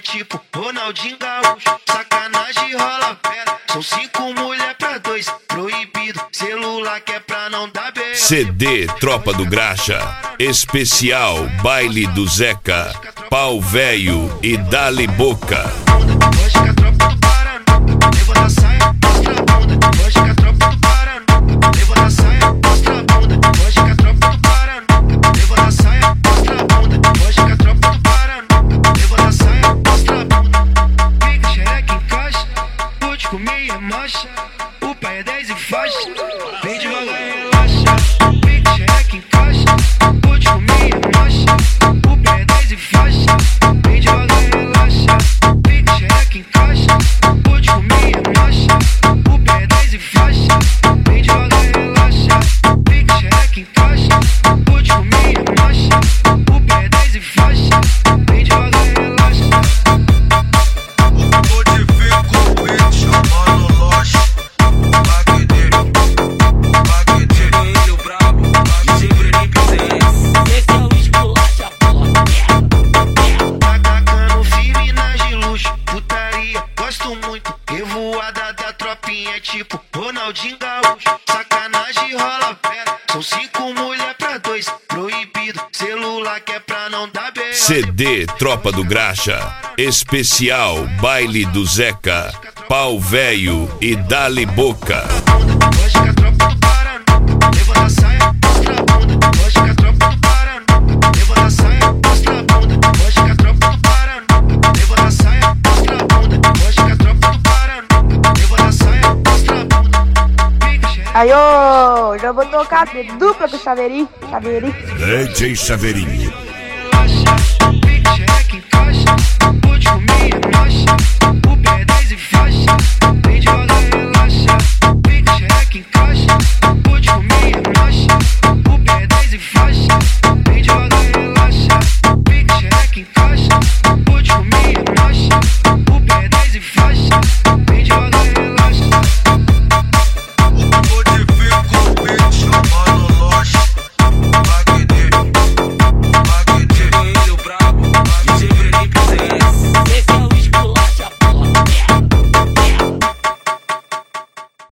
tipo Ronaldinho Gaúcho. Sacanagem rola fera, são 5 mulher pra 2. Proibido, celular que é pra não dar bem. CD Tropa do Graxa, especial Baile do Zeca, Pau Velho e Dali Boca. Hoje que a tropa do Paraná, levanta a saia, mostra a bunda. Hoje que a tropa do Paraná, levanta a saia, mostra a bunda. Hoje que a tropa do Paraná, levanta a saia, mostra a bunda. Hoje que a tropa do Paraná, levanta a saia, mostra a bunda. Fica xereca em caixa, pode comer e marcha. O pai é 10 e faixa, vem devagar e relaxa. Fica xereca em caixa, pode comer e marcha. O pai é 10 e faixa, vem devagar e relaxa. Fica xereca em caixa, pode comer e marcha. O pai é 10 e faixa, vem devagar e relaxa. Fica xereca em caixa, pode comer e marcha. O pai é 10 e faixa, vem devagar e relaxa. Modifico o beat, chamando loja. Bagueteiro brabo, sempre nem presente. Esse é o esculacho, a porra. Atacando firme nas de luxo, putaria, gosto muito. Revoada da tropinha é tipo Ronaldinho Gaúcho. Sacanagem rola fera, são 5 mulher pra 2. Proibido, celular que é pra não dar bem. CD Tropa do Graxa, especial Baile do Zeca, Pau Velho e Dali Boca. Hoje que a tropa do Paraná, levanta a saia, mostra a bunda. Hoje que a tropa do Paraná, levanta a saia, mostra a bunda. Hoje que a tropa do Paraná, levanta a saia, mostra a bunda. Hoje que a tropa do Paraná, levanta a saia, mostra a bunda. Aí, ô, já vou tocar dupla com o Chaveirinho. DJ Chaveirinho. Fica xereca em caixa, pode comer e marcha. O pé é 10 e faixa, vem devagar e relaxa. Fica xereca em caixa, pode comer e marcha. O pé é 10 e faixa, vem devagar e relaxa. Fica xereca em caixa, pode comer e marcha.